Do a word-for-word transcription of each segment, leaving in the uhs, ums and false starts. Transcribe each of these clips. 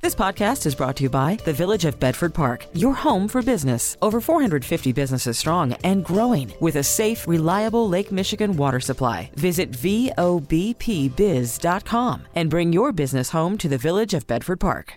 This podcast is brought to you by the Village of Bedford Park, your home for business. Over four hundred fifty businesses strong and growing with a safe, reliable Lake Michigan water supply. Visit V O B P biz dot com and bring your business home to the Village of Bedford Park.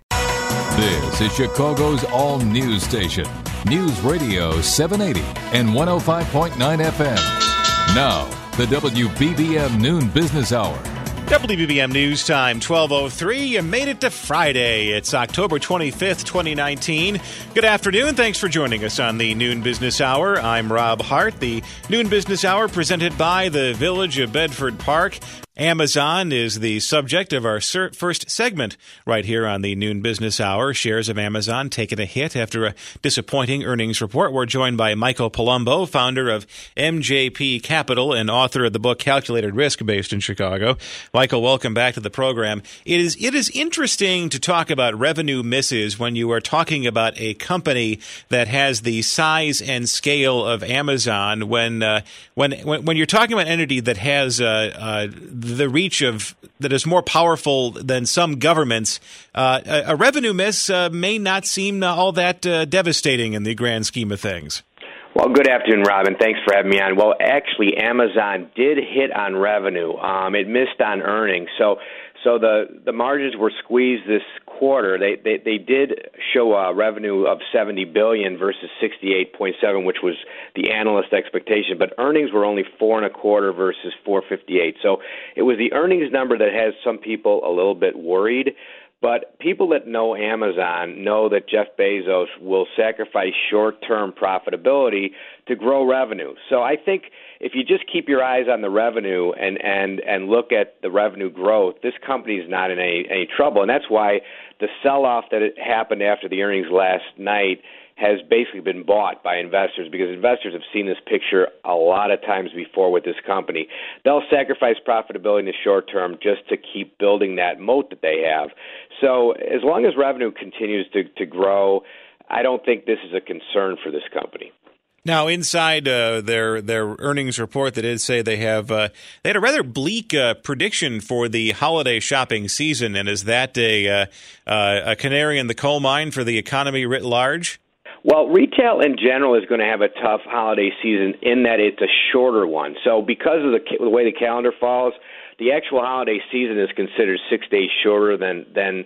This is Chicago's all-news station, News Radio seven eighty and one oh five point nine F M. Now, the W B B M Noon Business Hour. W B B M News Time, twelve oh three. You made it to Friday. It's October twenty-fifth, twenty nineteen. Good afternoon. Thanks for joining us on the Noon Business Hour. I'm Rob Hart. The Noon Business Hour presented by the Village of Bedford Park. Amazon is the subject of our first segment right here on the Noon Business Hour. Shares of Amazon taking a hit after a disappointing earnings report. We're joined by Michael Palumbo, founder of M J P Capital and author of the book Calculated Risk, based in Chicago. Michael, welcome back to the program. It is it is interesting to talk about revenue misses when you are talking about a company that has the size and scale of Amazon. When uh, when, when when you're talking about an entity that has uh, uh, the reach of that is more powerful than some governments, uh, a, a revenue miss uh, may not seem all that uh, devastating in the grand scheme of things. Well, good afternoon, Robin. Thanks for having me on. Well, actually, Amazon did hit on revenue. Um, it missed on earnings. So so the, the margins were squeezed this quarter. They they, they did show a revenue of seventy billion dollars versus sixty-eight point seven, which was the analyst expectation. But earnings were only four and a quarter versus four fifty-eight. So it was the earnings number that has some people a little bit worried. But people that know Amazon know that Jeff Bezos will sacrifice short-term profitability to grow revenue. So I think if you just keep your eyes on the revenue and, and, and look at the revenue growth, this company is not in any, any trouble. And that's why the sell-off that it happened after the earnings last night has basically been bought by investors, because investors have seen this picture a lot of times before with this company. They'll sacrifice profitability in the short term just to keep building that moat that they have. So as long as revenue continues to, to grow, I don't think this is a concern for this company. Now, inside uh, their their earnings report, they did say they have uh, they had a rather bleak uh, prediction for the holiday shopping season. And is that a uh, uh, a canary in the coal mine for the economy writ large? Well, retail in general is going to have a tough holiday season in that it's a shorter one. So because of the, the way the calendar falls, the actual holiday season is considered six days shorter than, than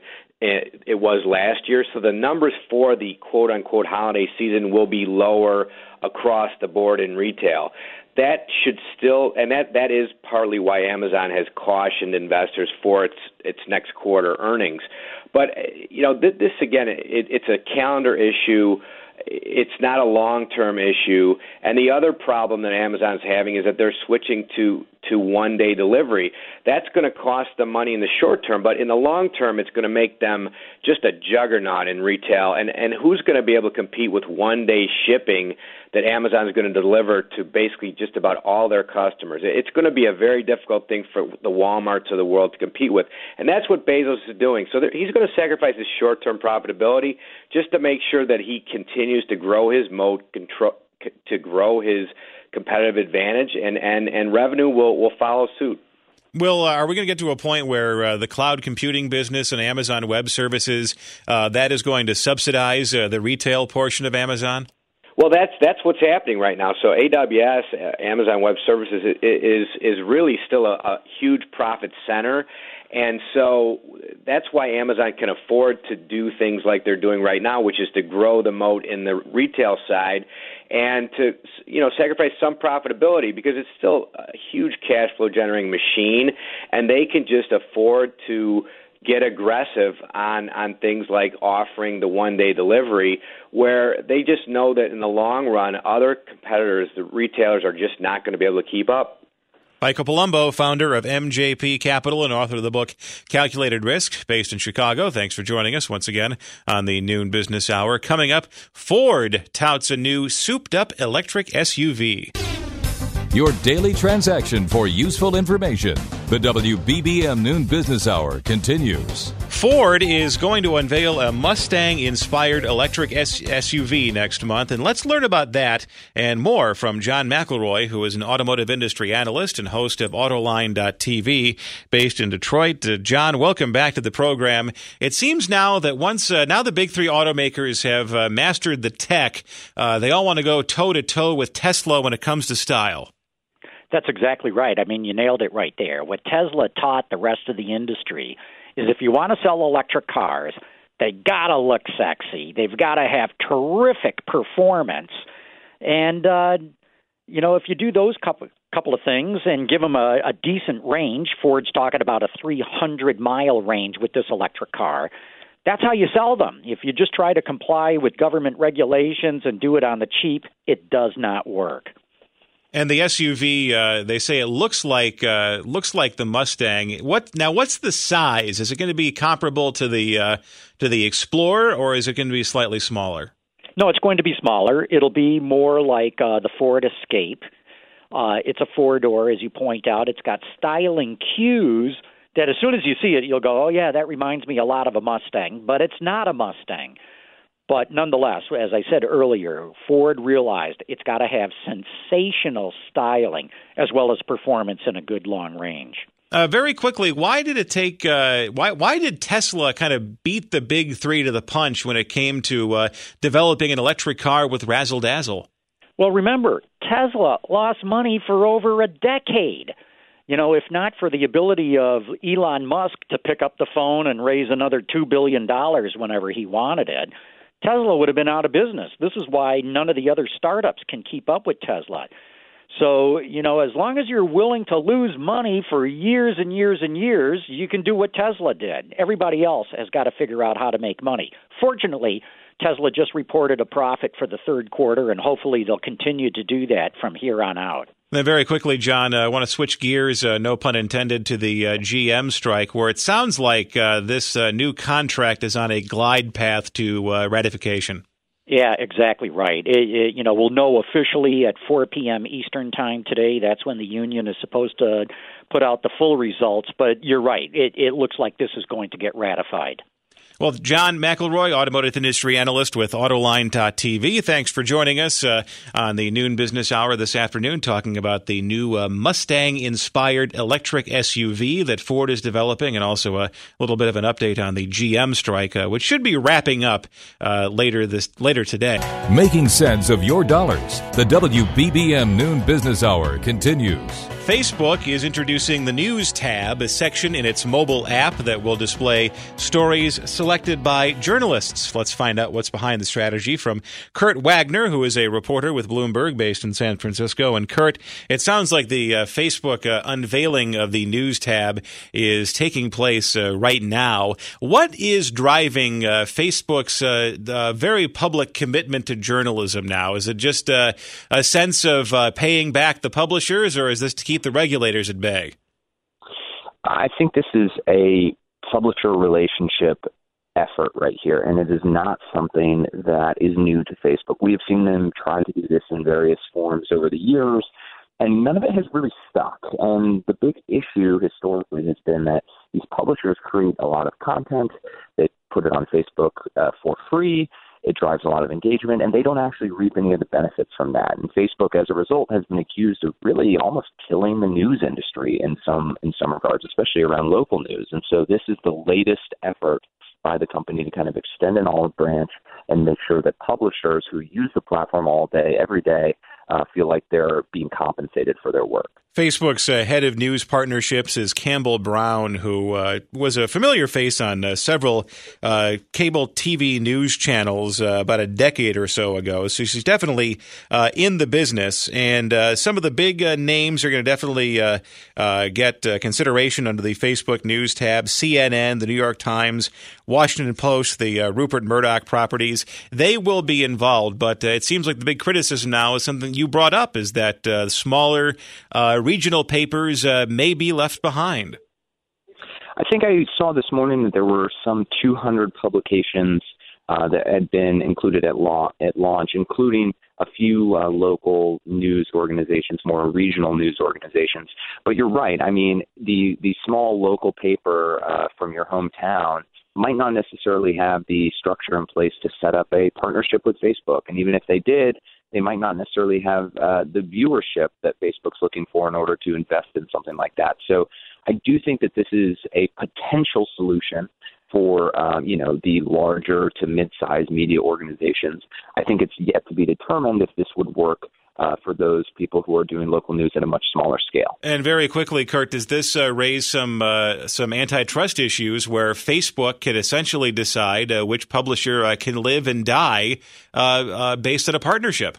it was last year. So the numbers for the quote-unquote holiday season will be lower across the board in retail. That should still, and that, that is partly why Amazon has cautioned investors for its its next quarter earnings. But, you know, this, this again, it, it's a calendar issue. It's not a long-term issue. And the other problem that Amazon's having is that they're switching to, to one-day delivery. That's going to cost them money in the short term, but in the long term, it's going to make them just a juggernaut in retail. And, and who's going to be able to compete with one-day shipping that Amazon is going to deliver to basically just about all their customers? It's going to be a very difficult thing for the Walmarts of the world to compete with. And that's what Bezos is doing. So he's going to sacrifice his short-term profitability just to make sure that he continues to grow his moat, control, to grow his competitive advantage, and, and, and revenue will, will follow suit. Will, uh, are we going to get to a point where uh, the cloud computing business and Amazon Web Services, uh, that is going to subsidize uh, the retail portion of Amazon? Well, that's that's what's happening right now. So A W S, Amazon Web Services, is is really still a, a huge profit center. And so that's why Amazon can afford to do things like they're doing right now, which is to grow the moat in the retail side and to, you know, sacrifice some profitability, because it's still a huge cash flow generating machine, and they can just afford to get aggressive on, on things like offering the one-day delivery, where they just know that in the long run, other competitors, the retailers, are just not going to be able to keep up. Michael Palumbo, founder of M J P Capital and author of the book Calculated Risk, based in Chicago. Thanks for joining us once again on the Noon Business Hour. Coming up, Ford touts a new souped-up electric S U V. Your daily transaction for useful information. The W B B M Noon Business Hour continues. Ford is going to unveil a Mustang-inspired electric S U V next month, and let's learn about that and more from John McElroy, who is an automotive industry analyst and host of Autoline dot T V based in Detroit. Uh, John, welcome back to the program. It seems now that once uh, now the big three automakers have uh, mastered the tech, uh, they all want to go toe-to-toe with Tesla when it comes to style. That's exactly right. I mean, you nailed it right there. What Tesla taught the rest of the industry is if you want to sell electric cars, they got to look sexy. They've got to have terrific performance. And, uh, you know, if you do those couple couple of things and give them a, a decent range, Ford's talking about a three hundred mile range with this electric car, that's how you sell them. If you just try to comply with government regulations and do it on the cheap, it does not work. And the S U V, uh, they say it looks like uh, looks like the Mustang. What now? What's the size? Is it going to be comparable to the uh, to the Explorer, or is it going to be slightly smaller? No, it's going to be smaller. It'll be more like uh, the Ford Escape. Uh, it's a four-door, as you point out. It's got styling cues that as soon as you see it, you'll go, oh, yeah, that reminds me a lot of a Mustang. But it's not a Mustang. But nonetheless, as I said earlier, Ford realized it's got to have sensational styling as well as performance in a good long range. Uh, very quickly, why did it take? Uh, why why did Tesla kind of beat the big three to the punch when it came to uh, developing an electric car with razzle dazzle? Well, remember, Tesla lost money for over a decade. You know, if not for the ability of Elon Musk to pick up the phone and raise another two billion dollars whenever he wanted it, Tesla would have been out of business. This is why none of the other startups can keep up with Tesla. So, you know, as long as you're willing to lose money for years and years and years, you can do what Tesla did. Everybody else has got to figure out how to make money. Fortunately, Tesla just reported a profit for the third quarter, and hopefully they'll continue to do that from here on out. Then very quickly, John, uh, I want to switch gears, uh, no pun intended, to the uh, G M strike, where it sounds like uh, this uh, new contract is on a glide path to uh, ratification. Yeah, exactly right. It, it, you know, we'll know officially at four p.m. Eastern time today. That's when the union is supposed to put out the full results. But you're right. It, it looks like this is going to get ratified. Well, John McElroy, automotive industry analyst with Autoline dot T V, thanks for joining us uh, on the Noon Business Hour this afternoon, talking about the new uh, Mustang-inspired electric S U V that Ford is developing, and also a little bit of an update on the G M strike, uh, which should be wrapping up uh, later this later today. Making sense of your dollars. The W B B M Noon Business Hour continues. Facebook is introducing the News tab, a section in its mobile app that will display stories selected by journalists. Let's find out what's behind the strategy from Kurt Wagner, who is a reporter with Bloomberg based in San Francisco. And Kurt, it sounds like the uh, Facebook uh, unveiling of the News tab is taking place uh, right now. What is driving uh, Facebook's uh, uh, very public commitment to journalism now? Is it just uh, a sense of uh, paying back the publishers, or is this to keep the regulators at bay? I think this is a publisher relationship effort right here, and it is not something that is new to Facebook. We have seen them try to do this in various forms over the years, and none of it has really stuck. And the big issue historically has been that these publishers create a lot of content, they put it on Facebook uh, for free, it drives a lot of engagement, and they don't actually reap any of the benefits from that. And Facebook, as a result, has been accused of really almost killing the news industry in some in some regards, especially around local news. And so this is the latest effort by the company to kind of extend an olive branch and make sure that publishers who use the platform all day, every day, uh, feel like they're being compensated for their work. Facebook's uh, head of news partnerships is Campbell Brown, who uh, was a familiar face on uh, several uh, cable T V news channels uh, about a decade or so ago. So she's definitely uh, in the business. And uh, some of the big uh, names are going to definitely uh, uh, get uh, consideration under the Facebook News tab. C N N, the New York Times, Washington Post, the uh, Rupert Murdoch properties, they will be involved. But uh, it seems like the big criticism now is something you brought up, is that uh, smaller uh, regional papers uh, may be left behind. I think I saw this morning that there were some two hundred publications uh, that had been included at, law, at launch, including a few uh, local news organizations, more regional news organizations. But you're right. I mean, the, the small local paper uh, from your hometown might not necessarily have the structure in place to set up a partnership with Facebook. And even if they did, they might not necessarily have uh, the viewership that Facebook's looking for in order to invest in something like that. So I do think that this is a potential solution for, um, you know, the larger to mid-sized media organizations. I think it's yet to be determined if this would work uh, for those people who are doing local news at a much smaller scale. And very quickly, Kurt, does this uh, raise some uh, some antitrust issues where Facebook can essentially decide uh, which publisher uh, can live and die uh, uh, based on a partnership?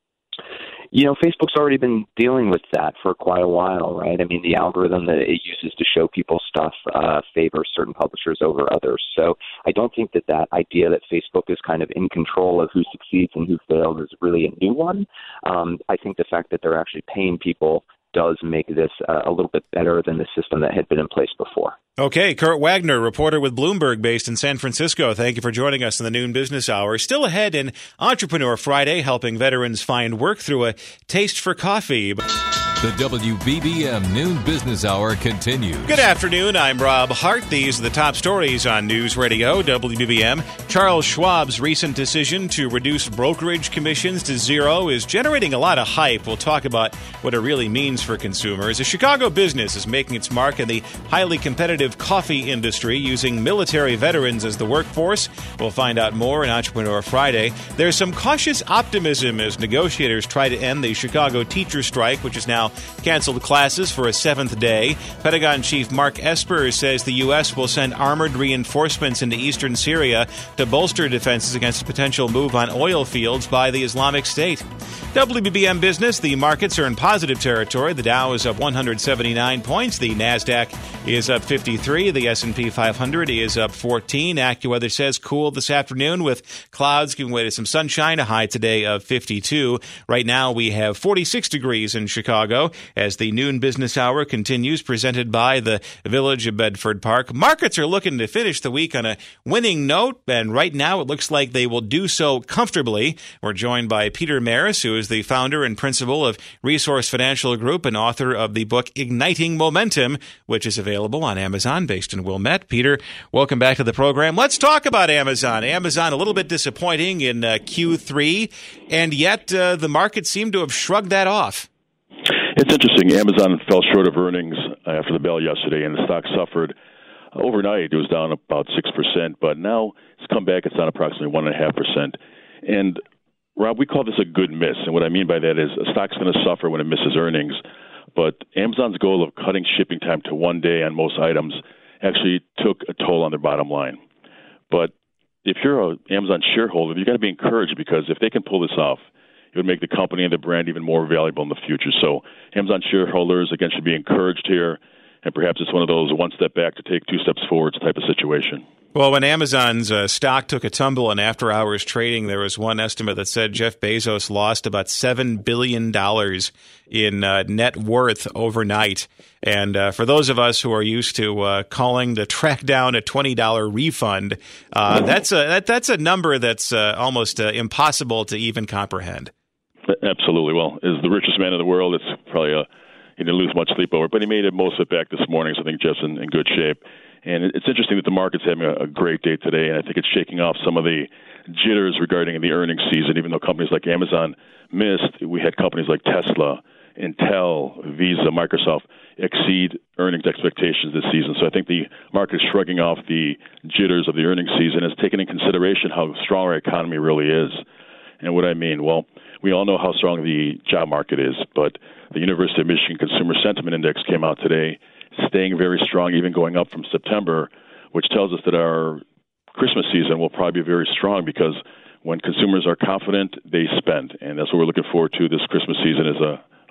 You know, Facebook's already been dealing with that for quite a while, right? I mean, the algorithm that it uses to show people stuff uh, favors certain publishers over others. So I don't think that that idea that Facebook is kind of in control of who succeeds and who fails is really a new one. Um, I think the fact that they're actually paying people does make this uh, a little bit better than the system that had been in place before. Okay, Kurt Wagner, reporter with Bloomberg based in San Francisco. Thank you for joining us in the Noon Business Hour. Still ahead in Entrepreneur Friday, helping veterans find work through a taste for coffee. The W B B M Noon Business Hour continues. Good afternoon. I'm Rob Hart. These are the top stories on News Radio W B B M. Charles Schwab's recent decision to reduce brokerage commissions to zero is generating a lot of hype. We'll talk about what it really means for consumers. A Chicago business is making its mark in the highly competitive coffee industry using military veterans as the workforce. We'll find out more in Entrepreneur Friday. There's some cautious optimism as negotiators try to end the Chicago teacher strike, which is now canceled classes for a seventh day. Pentagon Chief Mark Esper says the U S will send armored reinforcements into eastern Syria to bolster defenses against a potential move on oil fields by the Islamic State. W B B M Business, the markets are in positive territory. The Dow is up one hundred seventy-nine points. The NASDAQ is up fifty-three. The S and P five hundred is up fourteen. AccuWeather says cool this afternoon with clouds giving way to some sunshine, a high today of fifty-two. Right now we have forty-six degrees in Chicago as the Noon Business Hour continues, presented by the Village of Bedford Park. Markets are looking to finish the week on a winning note, and right now it looks like they will do so comfortably. We're joined by Peter Maris, who is the founder and principal of Resource Financial Group and author of the book Igniting Momentum, which is available on Amazon, based in Wilmette. Peter, welcome back to the program. Let's talk about Amazon. Amazon a little bit disappointing in uh, Q three, and yet uh, the market seemed to have shrugged that off. It's interesting. Amazon fell short of earnings after the bell yesterday, and the stock suffered. Overnight, it was down about six percent, but now it's come back. It's down approximately one point five percent. And, Rob, we call this a good miss, and what I mean by that is a stock's going to suffer when it misses earnings, but Amazon's goal of cutting shipping time to one day on most items actually took a toll on their bottom line. But if you're an Amazon shareholder, you've got to be encouraged, because if they can pull this off, it would make the company and the brand even more valuable in the future. So Amazon shareholders, again, should be encouraged here, and perhaps it's one of those one step back to take two steps forward type of situation. Well, when Amazon's uh, stock took a tumble in after-hours trading, there was one estimate that said Jeff Bezos lost about seven billion dollars in uh, net worth overnight. And uh, for those of us who are used to uh, calling to track down a twenty dollars refund, uh, that's a that, that's a number that's uh, almost uh, impossible to even comprehend. Absolutely. Well, as the richest man in the world, it's probably a, he didn't lose much sleep over it, but he made it most of it back this morning, so I think Jeff's in, in good shape. And it's interesting that the market's having a, a great day today, and I think it's shaking off some of the jitters regarding the earnings season. Even though companies like Amazon missed, we had companies like Tesla, Intel, Visa, Microsoft exceed earnings expectations this season. So I think the market is shrugging off the jitters of the earnings season, and has taken into consideration how strong our economy really is. And what I mean, well, we all know how strong the job market is, but the University of Michigan Consumer Sentiment Index came out today, staying very strong, even going up from September, which tells us that our Christmas season will probably be very strong, because when consumers are confident, they spend. And that's what we're looking forward to this Christmas season, is a,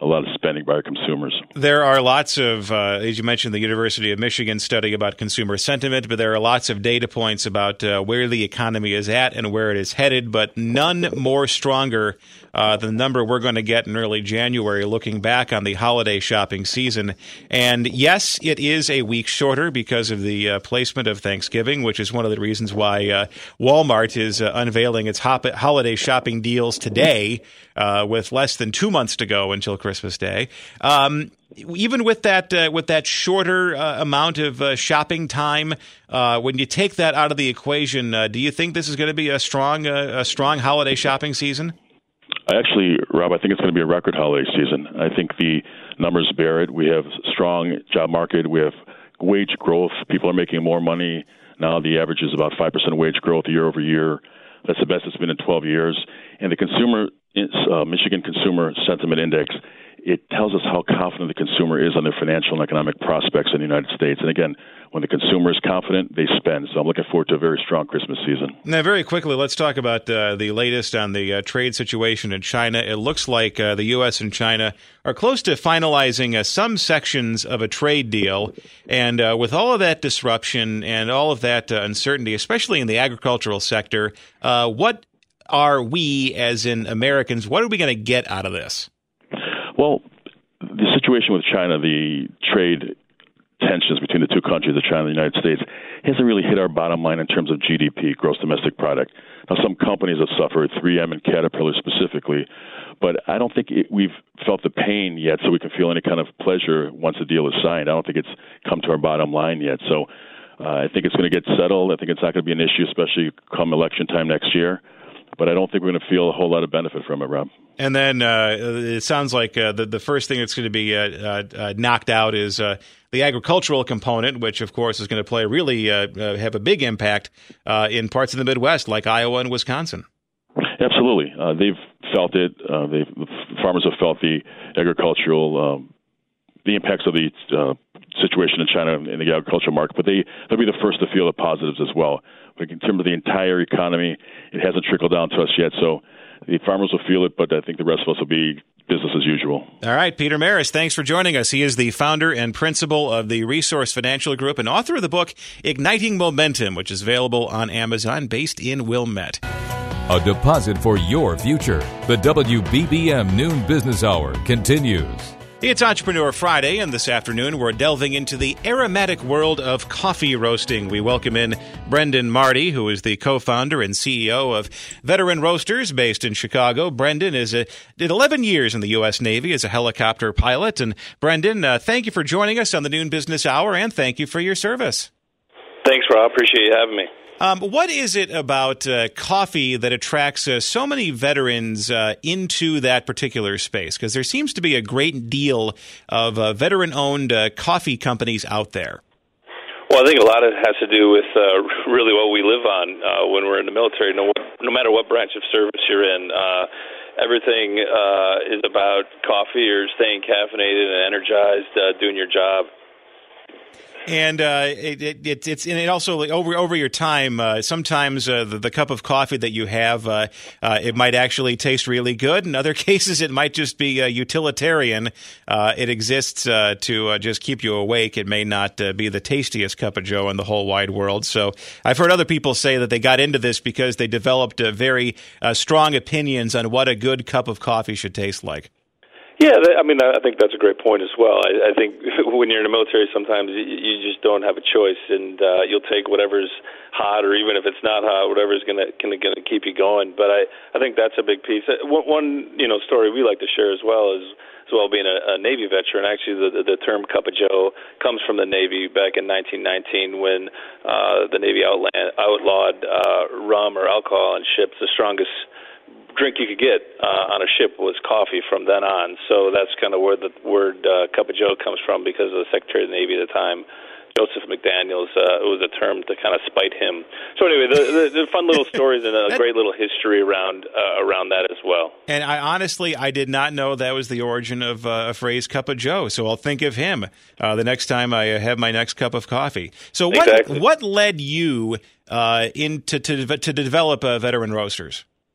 a lot of spending by our consumers. There are lots of, uh, as you mentioned, the University of Michigan study about consumer sentiment, but there are lots of data points about uh, where the economy is at and where it is headed, but none more stronger uh, than the number we're going to get in early January, looking back on the holiday shopping season. And yes, it is a week shorter because of the uh, placement of Thanksgiving, which is one of the reasons why uh, Walmart is uh, unveiling its hop- holiday shopping deals today uh, with less than two months to go until Christmas Day. Um, even with that uh, with that shorter uh, amount of uh, shopping time, uh, when you take that out of the equation, uh, do you think this is going to be a strong uh, a strong holiday shopping season? Actually, Rob, I think it's going to be a record holiday season. I think the numbers bear it. We have a strong job market. We have wage growth. People are making more money now. The average is about five percent wage growth year over year. That's the best it's been in twelve years. And the consumer uh, Michigan Consumer Sentiment Index, it tells us how confident the consumer is on their financial and economic prospects in the United States. And again, when the consumer is confident, they spend. So I'm looking forward to a very strong Christmas season. Now, very quickly, let's talk about uh, the latest on the uh, trade situation in China. It looks like uh, the U S and China are close to finalizing uh, some sections of a trade deal. And uh, with all of that disruption and all of that uh, uncertainty, especially in the agricultural sector, uh, what are we, as in Americans, what are we going to get out of this? Well, the situation with China, the trade tensions between the two countries, China and the United States, hasn't really hit our bottom line in terms of G D P, gross domestic product. Now, some companies have suffered, three M and Caterpillar specifically, but I don't think it, we've felt the pain yet so we can feel any kind of pleasure once the deal is signed. I don't think it's come to our bottom line yet. So uh, I think it's going to get settled. I think it's not going to be an issue, especially come election time next year. But I don't think we're going to feel a whole lot of benefit from it, Rob. And then uh, it sounds like uh, the, the first thing that's going to be uh, uh, uh, knocked out is uh, the agricultural component, which, of course, is going to play really uh, uh, have a big impact uh, in parts of the Midwest like Iowa and Wisconsin. Absolutely. Uh, they've felt it. Uh, they've, the farmers have felt the agricultural, um, the impacts of the uh, situation in China in the agricultural market, but they, they'll be the first to feel the positives as well. But in terms of the entire economy, it hasn't trickled down to us yet. So the farmers will feel it, but I think the rest of us will be business as usual. All right, Peter Maris, thanks for joining us. He is the founder and principal of the Resource Financial Group and author of the book Igniting Momentum, which is available on Amazon, based in Wilmette. A deposit for your future. The W B B M Noon Business Hour continues. It's Entrepreneur Friday, and this afternoon we're delving into the aromatic world of coffee roasting. We welcome in Brendan Marty, who is the co-founder and C E O of Veteran Roasters, based in Chicago. Brendan is a, did eleven years in the U S Navy as a helicopter pilot. And Brendan, uh, thank you for joining us on the Noon Business Hour, and thank you for your service. Thanks, Rob. Appreciate you having me. Um, what is it about uh, coffee that attracts uh, so many veterans uh, into that particular space? Because there seems to be a great deal of uh, veteran-owned uh, coffee companies out there. Well, I think a lot of it has to do with uh, really what we live on uh, when we're in the military. No, no matter what branch of service you're in, uh, everything uh, is about coffee or staying caffeinated and energized, uh, doing your job. And uh, it, it, it's and it also over over your time. Uh, sometimes uh, the, the cup of coffee that you have, uh, uh, it might actually taste really good. In other cases, it might just be uh, utilitarian. Uh, it exists uh, to uh, just keep you awake. It may not uh, be the tastiest cup of joe in the whole wide world. So I've heard other people say that they got into this because they developed uh, very uh, strong opinions on what a good cup of coffee should taste like. Yeah, I mean, I think that's a great point as well. I, I think when you're in the military, sometimes you just don't have a choice, and uh, you'll take whatever's hot, or even if it's not hot, whatever's going to going to keep you going. But I, I think that's a big piece. One, one you know story we like to share as well is as well being a, a Navy veteran. Actually, the, the term cup of joe comes from the Navy back in nineteen nineteen when uh, the Navy outland, outlawed uh, rum or alcohol on ships. The strongest drink you could get uh, on a ship was coffee from then on. So that's kind of where the word uh, cup of joe comes from, because of the Secretary of the Navy at the time, Joseph McDaniels. Uh, it was a term to kind of spite him. So anyway, the, the, the fun little stories and a great little history around uh, around that as well. And I honestly, I did not know that was the origin of uh, a phrase cup of joe. So I'll think of him uh, the next time I have my next cup of coffee. So what exactly. what led you uh, into to, to develop uh, Veteran Roasters?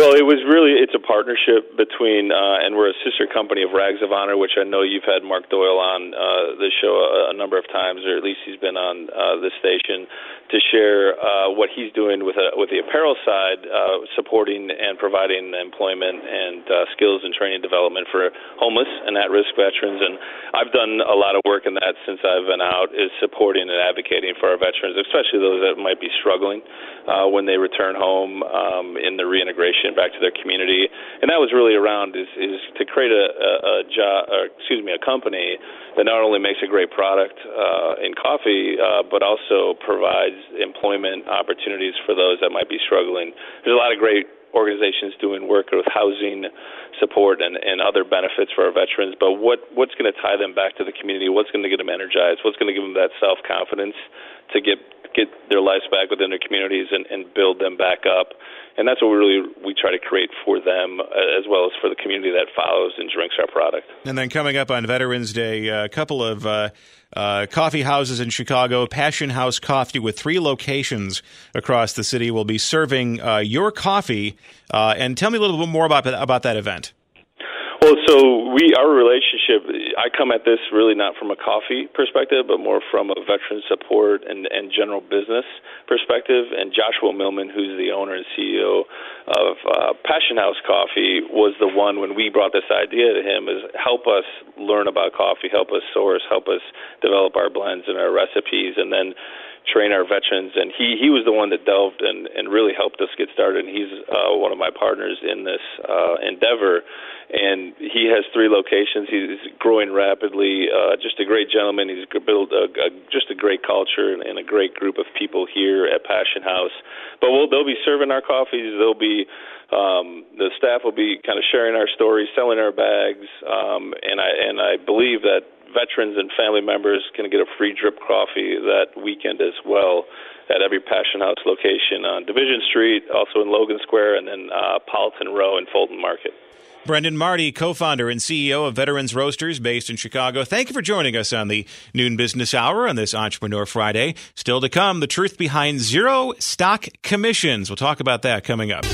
Well, it was really, it's a partnership between, uh, and we're a sister company of Rags of Honor, which I know you've had Mark Doyle on uh, the show a, a number of times, or at least he's been on uh, the station, to share uh, what he's doing with uh, with the apparel side, uh, supporting and providing employment and uh, skills and training development for homeless and at-risk veterans. And I've done a lot of work in that since I've been out, is supporting and advocating for our veterans, especially those that might be struggling uh, when they return home um, in the reintegration back to their community. And that was really around is, is to create a, a, a job, or excuse me, a company that not only makes a great product uh, in coffee, uh, but also provides employment opportunities for those that might be struggling. There's a lot of great organizations doing work with housing support and, and other benefits for our veterans, but what, what's going to tie them back to the community? What's going to get them energized? What's going to give them that self-confidence to get get their lives back within their communities and, and build them back up? And that's what we really we try to create for them, as well as for the community that follows and drinks our product. And then coming up on Veterans Day, a couple of uh, uh, coffee houses in Chicago, Passion House Coffee, with three locations across the city, will be serving uh, your coffee. Uh, and tell me a little bit more about about that event. Well, so we, our relationship, I come at this really not from a coffee perspective, but more from a veteran support and, and general business perspective. And Joshua Millman, who's the owner and C E O of uh, Passion House Coffee, was the one when we brought this idea to him, is help us learn about coffee, help us source, help us develop our blends and our recipes, and then train our veterans. And he, he was the one that delved and, and really helped us get started. And he's uh, one of my partners in this uh, endeavor. And he has three locations. He's growing rapidly. Uh, just a great gentleman. He's built a, a, just a great culture and, and a great group of people here at Passion House. But we'll, they'll be serving our coffees. They'll be um, the staff will be kind of sharing our stories, selling our bags, um, and I and I believe that veterans and family members can get a free drip coffee that weekend as well at every Passion House location on Division Street, also in Logan Square, and then uh, Politan Row in Fulton Market. Brendan Marty, co-founder and C E O of Veterans Roasters, based in Chicago. Thank you for joining us on the Noon Business Hour on this Entrepreneur Friday. Still to come, the truth behind zero stock commissions. We'll talk about that coming up.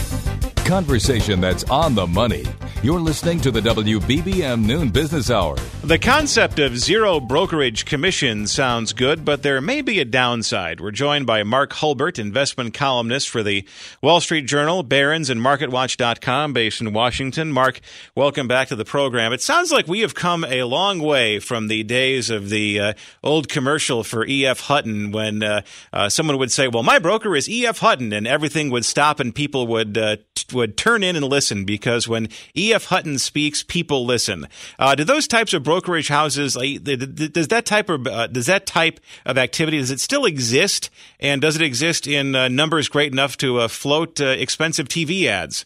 Conversation that's on the money. You're listening to the W B B M Noon Business Hour. The concept of zero brokerage commission sounds good, but there may be a downside. We're joined by Mark Hulbert, investment columnist for the Wall Street Journal, Barron's, and Market Watch dot com, based in Washington. Mark, welcome back to the program. It sounds like we have come a long way from the days of the uh, old commercial for E F. Hutton, when uh, uh, someone would say, well, my broker is E F. Hutton, and everything would stop and people would uh, t- would turn in and listen, because when E F. Hutton speaks, people listen. Uh, do those types of brokerage houses, does that type of uh, does that type of activity, does it still exist, and does it exist in uh, numbers great enough to uh, float uh, expensive T V ads?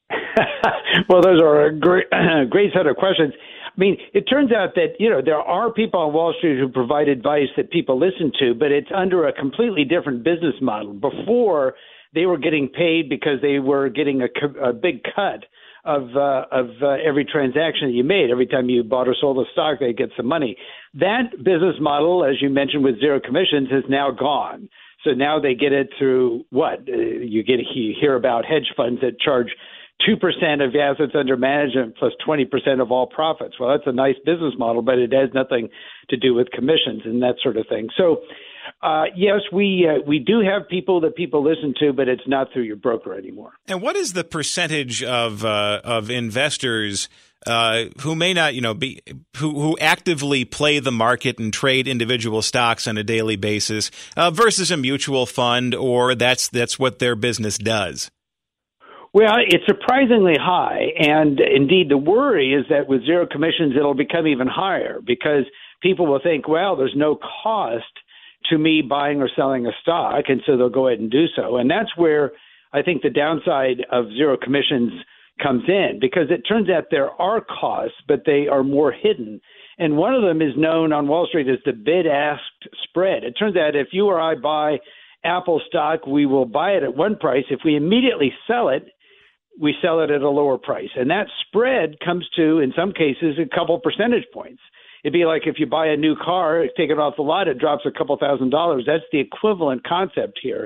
Well, those are a great, great set of questions. I mean, it turns out that, you know, there are people on Wall Street who provide advice that people listen to, but it's under a completely different business model. Before, they were getting paid because they were getting a, a big cut of uh, of uh, every transaction that you made. Every time you bought or sold a stock, they get some money. That business model, as you mentioned, with zero commissions, has now gone. So now they get it through what? Uh, you get you hear about hedge funds that charge two percent of assets under management plus twenty percent of all profits. Well, that's a nice business model, but it has nothing to do with commissions and that sort of thing. So, uh, yes, we uh, we do have people that people listen to, but it's not through your broker anymore. And what is the percentage of uh, of investors uh, who may not, you know, be who, who actively play the market and trade individual stocks on a daily basis uh, versus a mutual fund, or that's that's what their business does? Well, it's surprisingly high, and indeed the worry is that with zero commissions it'll become even higher, because people will think, well, there's no cost to me buying or selling a stock, and so they'll go ahead and do so. And that's where I think the downside of zero commissions comes in, because it turns out there are costs, but they are more hidden. And one of them is known on Wall Street as the bid-ask spread. It turns out if you or I buy Apple stock, we will buy it at one price. If we immediately sell it, we sell it at a lower price. And that spread comes to, in some cases, a couple percentage points. It'd be like if you buy a new car, take it off the lot, it drops a couple thousand dollars. That's the equivalent concept here.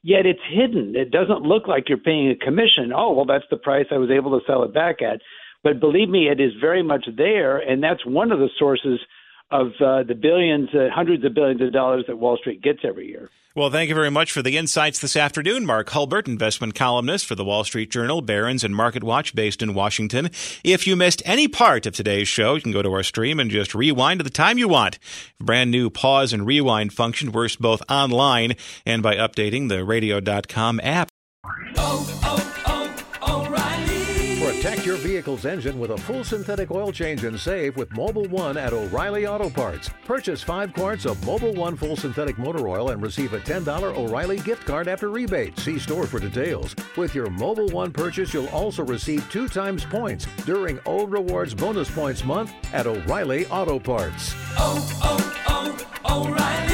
yet it's hidden. It doesn't look like you're paying a commission. Oh, well, that's the price I was able to sell it back at. But believe me, it is very much there, and that's one of the sources of uh, the billions, uh, hundreds of billions of dollars that Wall Street gets every year. Well, thank you very much for the insights this afternoon. Mark Hulbert, investment columnist for the Wall Street Journal, Barron's, and MarketWatch based in Washington. If you missed any part of today's show, you can go to our stream and just rewind to the time you want. Brand new pause and rewind function works both online and by updating the radio dot com app. Oh, oh, oh, O'Reilly. Protect your vehicle's engine with a full synthetic oil change and save with Mobil One at O'Reilly Auto Parts. Purchase five quarts of Mobil One full synthetic motor oil and receive a ten dollars O'Reilly gift card after rebate. See store for details. With your Mobil One purchase, you'll also receive two times points during O Rewards Bonus Points Month at O'Reilly Auto Parts. Oh, oh, oh, O'Reilly.